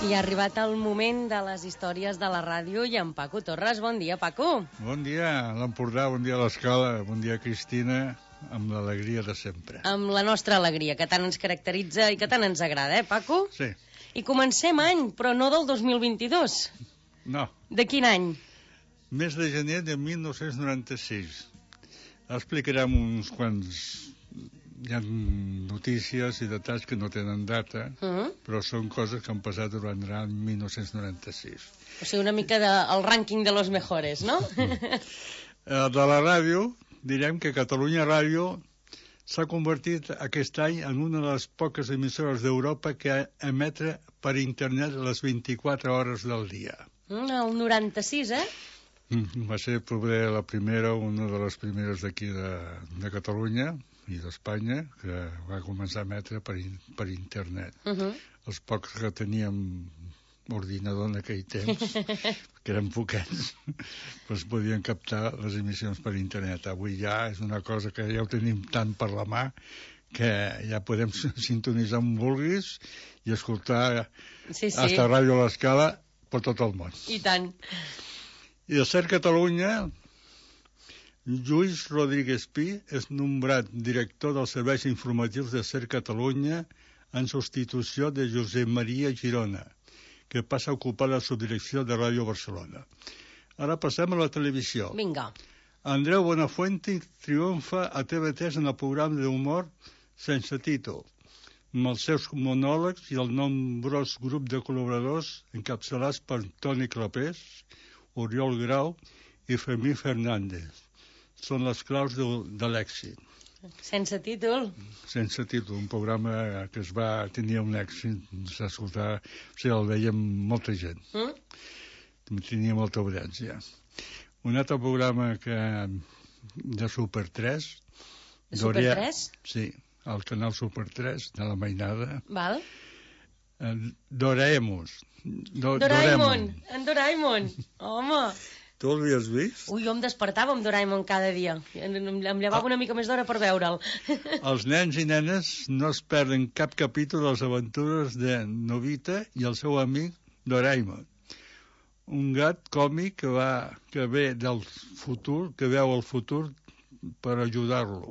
I ha arribat el moment de les històries de la ràdio i en Paco Torres. Bon dia, Paco. Bon dia a l'Empordà, bon dia a l'Escala, bon dia, Cristina, amb l'alegria de sempre. Amb la nostra alegria, que tant ens caracteritza i que tant ens agrada, Paco? Sí. I comencem any, però no del 2022. No. De quin any? Mes de gener de 1996. Explicarem uns quants... Hi ha notícies i detalls que no tenen data, però són coses que han passat durant l'any 1996. O sigui, una mica del rànquing de los mejores, no? De la ràdio, direm que Catalunya Ràdio s'ha convertit aquest any en una de les poques emissores d'Europa que emetre per internet les 24 hores del dia. El 96, Va ser poder la primera, una de les primeres d'aquí de Catalunya i d'Espanya, que va començar a emetre per internet. Els pocs que teníem ordinador en aquell temps, que eren poquets, doncs podien captar les emissions per internet. Avui ja és una cosa que ja ho tenim tant per la mà que ja podem sintonitzar on vulguis i escoltar hasta Ràdio a l'Escala per tot el món. I tant. I de Ser Catalunya, Lluís Rodríguez Pi és nombrat director dels serveis informatius de Ser Catalunya en substitució de Josep Maria Girona, que passa a ocupar la subdirecció de Ràdio Barcelona. Ara passem a la televisió. Vinga. Andreu Buenafuente triomfa a TV3 en el programa d'humor Sense Títol, amb els seus monòlegs i el nombrós grup de col·laboradors encapçalats per Toni Clapés, Oriol Grau i Fermí Fernández. Són les claus de l'èxit. Sense títol? Sense títol, un programa que tenia un èxit, s'escoltava, o sigui, el veia molta gent. Tenia molta audiència. Un altre programa de Super 3. De Super 3? Sí, al canal Super 3, de la mainada. Val. Doraemon. En Doraemon. Home. Tu l'havies vist? Ui, jo em despertava amb Doraemon cada dia. Em llevava una mica més d'hora per veure'l. Els nens i nenes no es perden cap capítol de les aventures de Nobita i el seu amic Doraemon. Un gat còmic que ve del futur, que veu el futur per ajudar-lo.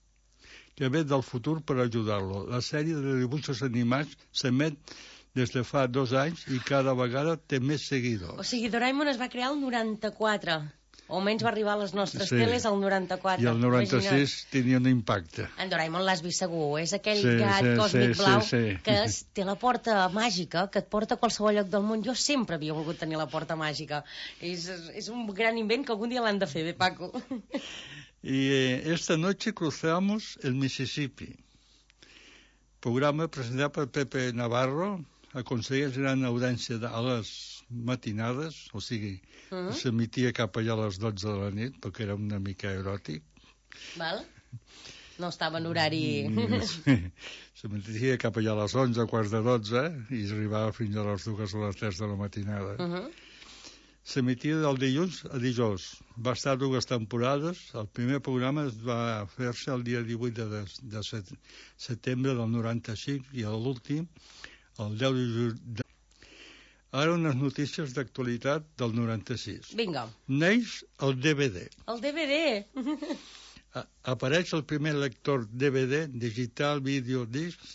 La sèrie de dibuixos animats s'emet des de fa 2 anys i cada vegada té més seguidors. O sigui, Doraemon es va crear el 94, o almenys va arribar a les nostres teles el 94. I el 96 tenia un impacte. En Doraemon l'has vist segur, és aquell gat còsmic blau que té la porta màgica, que et porta a qualsevol lloc del món. Jo sempre havia volgut tenir la porta màgica. És un gran invent que algun dia l'han de fer, bé, Paco? Y esta noche cruzamos el Mississippi. Programa presentat per Pepe Navarro, aconsegueix gran audiència a les matinades, o sigui, s'emetia cap allà a les 12 de la nit, perquè era una mica eròtic. Val? No estava en horari... S'emetia cap allà a les 11, quarts de 12, i arribava fins a les 2 o les 3 de la matinada. S'emetia del dilluns a dijous. Va estar 2 temporades. El primer programa es va fer-se el dia 18 de setembre del 95 i l'últim el 10 de juny. Ara unes notícies d'actualitat del 96. Vinga. Neix el DVD. El DVD? Apareix el primer lector DVD, digital, vídeo, discs.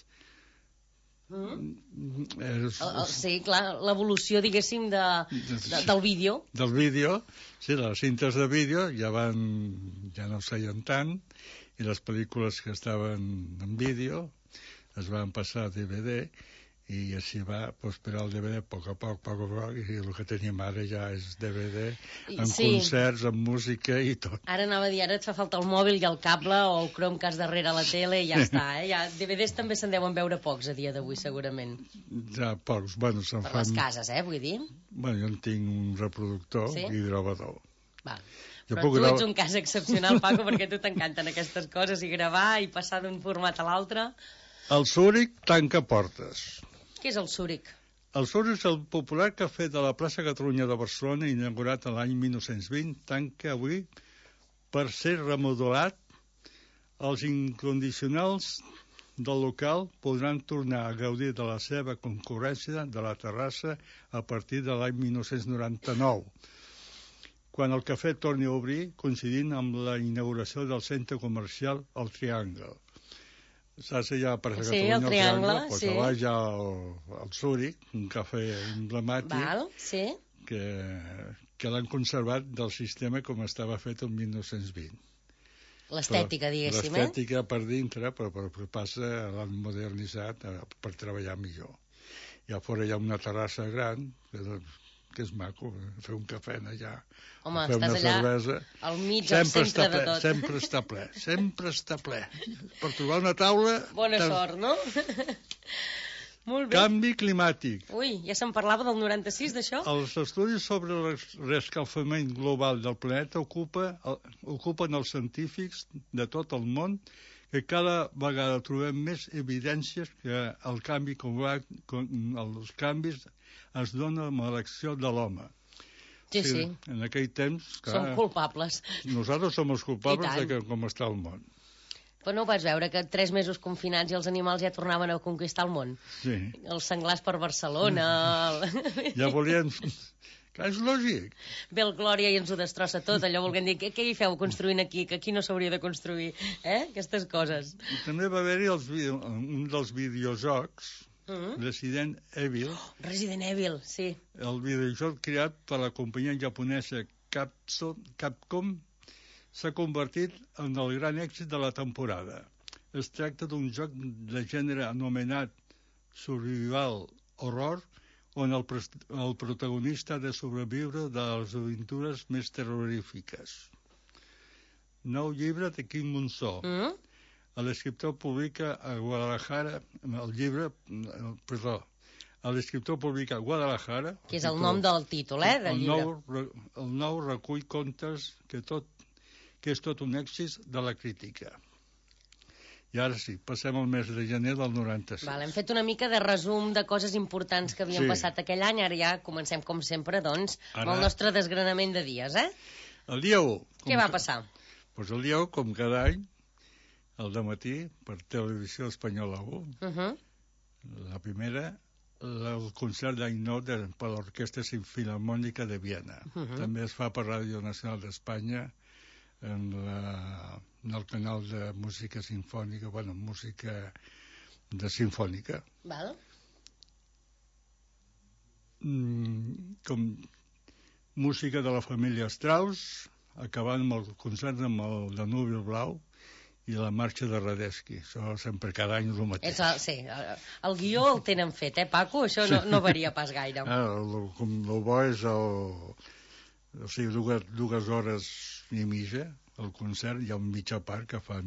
Sí, clar, l'evolució, diguéssim, del vídeo. Del vídeo, sí, les cintes de vídeo ja no es feien tant, i les pel·lícules que estaven en vídeo es van passar a DVD, i així va prosperar el DVD a poc a poc, i el que tenim ara ja és DVD, amb concerts, amb música i tot. Ara anava a dir, ara et fa falta el mòbil i el cable o el Chromecast darrere la tele i ja està, DVDs també se'n deuen veure pocs a dia d'avui, segurament. Ja, pocs, bueno, se'n fan... Per les cases, vull dir? Bueno, jo en tinc un reproductor i gravador. Va. Però tu ets un cas excepcional, Paco, perquè a tu t'encanten aquestes coses, i gravar i passar d'un format a l'altre. El Zúrich tanca portes. Què és el Zúrich? El Zúrich és el popular cafè de la plaça Catalunya de Barcelona, inaugurat l'any 1920, tanca avui per ser remodelat. Els incondicionals del local podran tornar a gaudir de la seva concurrència de la terrassa a partir de l'any 1999, quan el cafè torni a obrir, coincidint amb la inauguració del centre comercial El Triangle. Saps allà per Catalunya, el Triangle, doncs a baix hi ha el Zúrich, un cafè emblemàtic, que l'han conservat del sistema com estava fet el 1920. L'estètica, diguéssim, L'estètica per dintre, però passa, l'han modernitzat per treballar millor. I a fora hi ha una terrassa gran, que és maco, fer un cafè allà. Home, estàs allà cervesa. Al mig, al centre de tot. Sempre està ple. Per trobar una taula... Bona sort, no? Molt bé. Canvi climàtic. Ui, ja se'n parlava del 96, d'això? Els estudis sobre el reescalfament global del planeta ocupen els científics de tot el món, que cada vegada trobem més evidències que els canvis es donen amb l'acció de l'home. Sí. En aquell temps... Som culpables. Nosaltres som els culpables de com està el món. Però no ho vas veure, que 3 mesos confinats i els animals ja tornaven a conquistar el món? Sí. Els senglars per Barcelona... Ja volien... Que és lògic. Ve el Glòria i ens ho destrossa tot, allò volguem dir, què hi feu construint aquí, que aquí no s'hauria de construir, aquestes coses. I també va haver-hi un dels videojocs, Resident Evil. Resident Evil, sí. El videojoc creat per la companyia japonesa Capcom s'ha convertit en el gran èxit de la temporada. Es tracta d'un joc de gènere anomenat Survival Horror, on el protagonista ha de sobreviure de les aventures més terrorífiques. Nou llibre de Quim Monzó. L'escriptor publica a Guadalajara l'escriptor publica a Guadalajara... Que és el nom del títol, del llibre. El nou recull contes que és tot un èxit de la crítica. I ara sí, passem al mes de gener del 96. Hem fet una mica de resum de coses importants que havien passat aquell any. Ara ja comencem, com sempre, doncs, amb el nostre desgranament de dies, El dia 1. Què va passar? Doncs el dia 1, com cada any, al dematí, per Televisió Espanyola 1, la primera, el concert d'any nou per l'Orquestra Filharmònica de Viena. També es fa per Ràdio Nacional d'Espanya, en el canal de música sinfònica, música de sinfònica. Val. Com música de la família Strauss, acabant amb el concert amb el Danubi Blau i la marxa de Radetzky. Això sempre cada any és el mateix. Sí, el guió el tenen fet, Paco? Això no varia pas gaire. El bo és dues hores i mitja, el concert, hi ha un mitja part que fan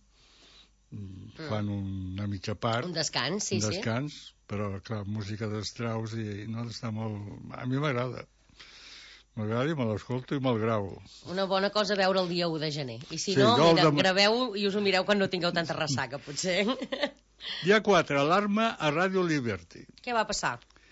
una mitja part. Un descans, sí. Però, clar, música de Strauss està molt... A mi m'agrada. M'agrada i me l'escolto i me'l gravo. Una bona cosa veure el dia 1 de gener. I si no, graveu i us ho mireu quan no tingueu tanta ressaca, potser. Dia 4, alarma a Radio Liberty. Què va passar?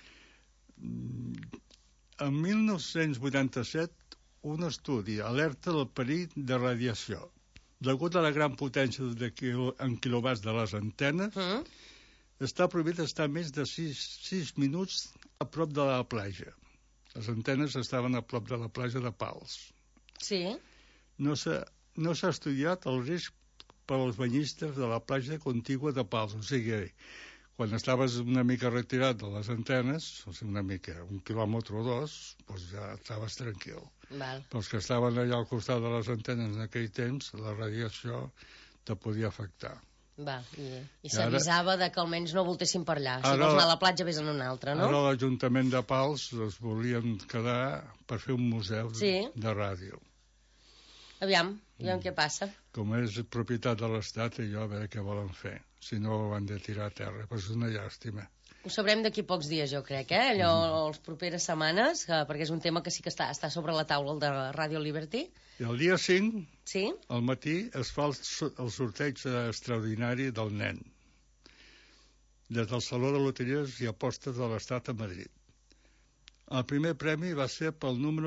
En 1987, un estudi alerta del perill de radiació. Degut a la gran potència en quilowatts de les antenes, està prohibit estar més de 6 minuts a prop de la platja. Les antenes estaven a prop de la platja de Pals. Sí. No s'ha estudiat el risc per als banyistes de la platja contigua de Pals. O sigui, quan estaves una mica retirat de les antenes, una mica, 1 quilòmetre o 2, doncs ja estaves tranquil. Val. Però els que estaven allà al costat de les antenes en aquell temps, la radiació te podia afectar. I s'avisava que almenys no voltessin per allà. Si vols anar a la platja, vés en una altra, no? Ara l'Ajuntament de Pals es volien quedar per fer un museu de ràdio. Aviam què passa. Com és propietat de l'Estat, allò a veure què volen fer. Si no, ho han de tirar a terra. Però és una llàstima. Ho sabrem d'aquí pocs dies, jo crec, allò, les properes setmanes, perquè és un tema que sí que està sobre la taula, el de Radio Liberty. I el dia 5, sí? Al matí, es fa el sorteig extraordinari del nen, des del Saló de Loteries i Apostes de l'Estat a Madrid. El primer premi va ser pel número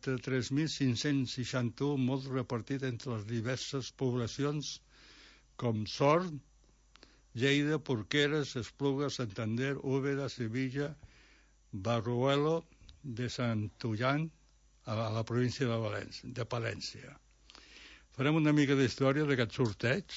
93.561, molt repartit entre les diverses poblacions com Sort, Lleida, Porqueres, Esplugues, Santander, Úbeda, Sevilla, Barruelo de Santillán, a la província de Palència. Farem una mica d'història d'aquest sorteig.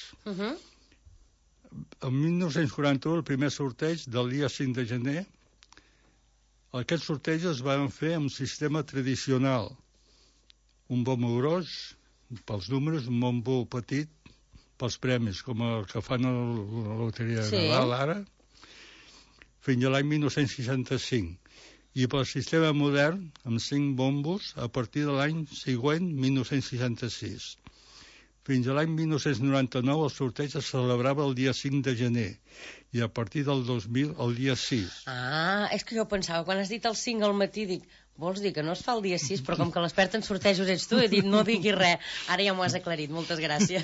En 1941, el primer sorteig del dia 5 de gener, aquests sortejos es van fer amb un sistema tradicional. Un bombo gros pels números, un bombo petit pels premis, com el que fan a la loteria de Nadal ara, fins a l'any 1965. I pel sistema modern, amb 5 bombos, a partir de l'any següent, 1966. Fins a l'any 1999 el sorteig es celebrava el dia 5 de gener i a partir del 2000 el dia 6. Ah, és que jo pensava, quan has dit el 5 al matí, dic, vols dir que no es fa el dia 6, però com que l'expert en sortejos ets tu, he dit, no diguis res. Ara ja m'ho has aclarit, moltes gràcies.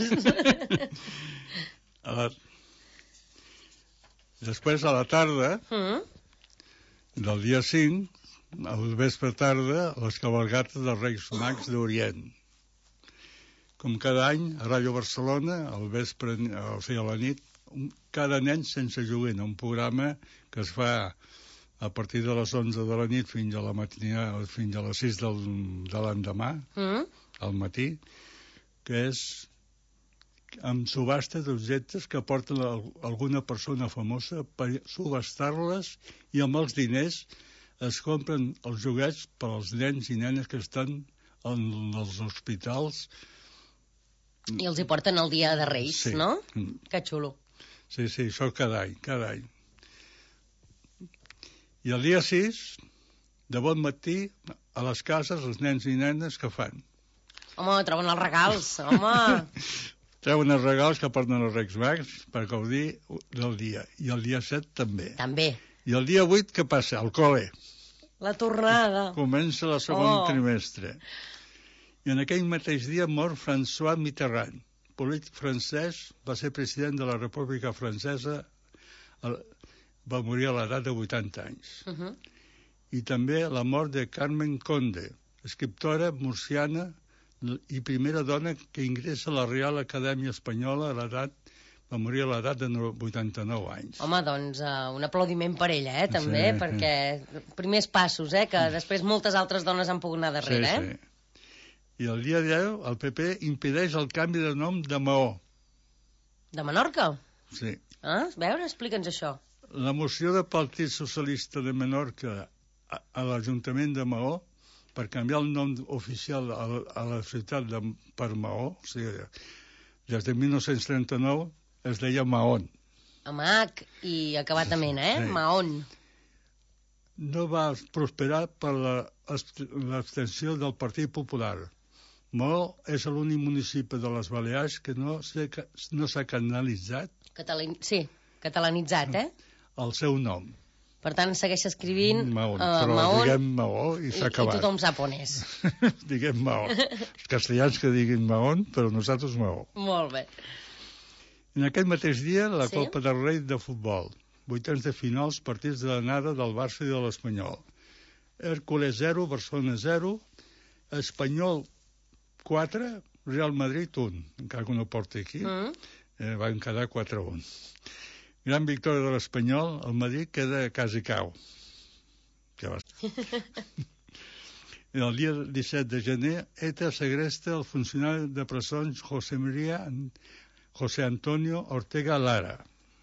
Després, a la tarda, del dia 5, al vespre tarda, les cabalgates dels Reis Mags d'Orient. Com cada any, a Ràdio Barcelona, al vespre, o sigui, a la nit, cada nen sense joguina, un programa que es fa a partir de les 11 de la nit fins a la matinada, fins a les 6 de l'endemà, al matí, que és amb subhasta d'objectes que porten alguna persona famosa per subhastar-les i amb els diners es compren els joguets per als nens i nenes que estan en els hospitals. I els hi porten el dia de Reis, sí. No? Que xulo. Sí, això cada any. I el dia 6, de bon matí, a les cases, els nens i nenes, què fan? Home, troben els regals, home! Treuen els regals que porten els Reis Mags per gaudir del dia. I el dia 7 també. També. I el dia 8, què passa? Al col·le. La tornada. Comença el segon trimestre. I en aquell mateix dia mor François Mitterrand, polític francès, va ser president de la República Francesa, va morir a l'edat de 80 anys. I també la mort de Carmen Conde, escriptora murciana i primera dona que ingressa a la Real Acadèmia Espanyola va morir a l'edat de 89 anys. Home, doncs un aplaudiment per ella, també, perquè primers passos, que després moltes altres dones han pogut anar darrere, Sí. I el dia 10 el PP impedeix el canvi de nom de Maó. De Menorca? Sí. A veure, explica'ns això. La moció del Partit Socialista de Menorca a l'Ajuntament de Maó per canviar el nom oficial a la ciutat per Maó, o sigui, des de 1939 es deia Mahón. Amb H i acabat amb N, Sí. Mahón. No va prosperar per l'abstenció del Partit Popular. Maó és l'únic municipi de les Balears que no s'ha canalitzat. Sí, catalanitzat, el seu nom. Per tant, segueix escrivint Mahón, però diguem Maó i s'ha acabat. I tothom sap on és. Diguem Maó. Els castellans que diguin Mahón, però nosaltres Maó. Molt bé. En aquest mateix dia, la Copa del Rei de futbol. 8 de finals, partits de l'anada del Barça i de l'Espanyol. Hércules 0, Barcelona 0, Espanyol 4, Real Madrid 1, encara que no porta aquí, van quedar 4-1. Gran victòria de l'Espanyol, el Madrid queda quasi cau. El dia 17 de gener, ETA segresta el funcionari de presons José Antonio Ortega Lara.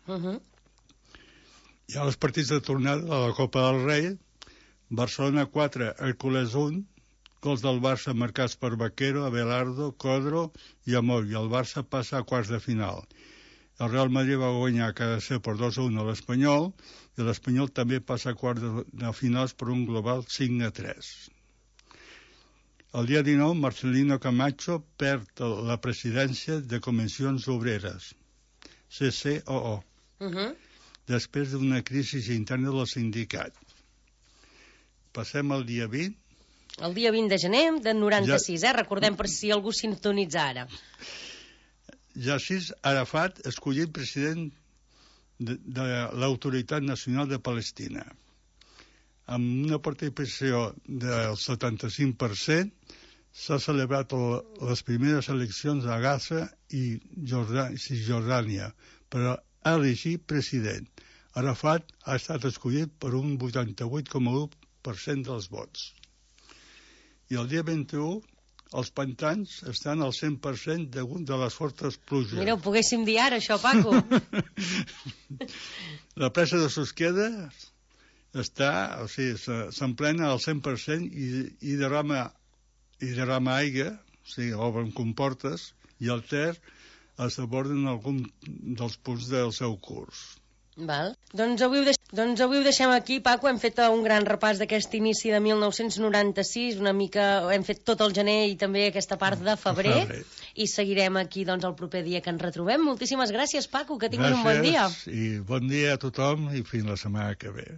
Hi ha els partits de tornada de la Copa del Rei. Barcelona 4, Hércules 1, gols del Barça marcats per Vaquero, Abelardo, Codro i Amor, i el Barça passa a quarts de final. El Real Madrid va guanyar a casa per 2-1 a l'Espanyol, i l'Espanyol també passa a quarts de finals per un global 5-3. El dia 19, Marcelino Camacho perd la presidència de Comissions Obreres, CCOO. Després d'una crisi interna del sindicat. Passem al dia 20. El dia 20 de gener de 96, recordem per si algú sintonitza ara. Yasser Arafat escollit president de l'Autoritat Nacional de Palestina. Amb una participació del 75%, s'ha celebrat les primeres eleccions a Gaza i Jordània, però elegir president. Arafat ha estat escollit per un 88,1% dels vots. I el dia 21, els pantans estan al 100% degut de les fortes pluges. Mira, ho poguéssim dir ara, això, Paco. La presa de Susqueda s'emplena al 100% i derrama aigua, o sigui, obren comportes, i el Ter es desborden alguns dels punts del seu curs. Val. Doncs avui ho deixem aquí, Paco. Hem fet un gran repàs d'aquest inici de 1996, una mica hem fet tot el gener i també aquesta part de febrer, i seguirem aquí doncs el proper dia que ens retrobem. Moltíssimes gràcies, Paco, que tinguin un bon dia. I bon dia a tothom i fins la setmana que ve.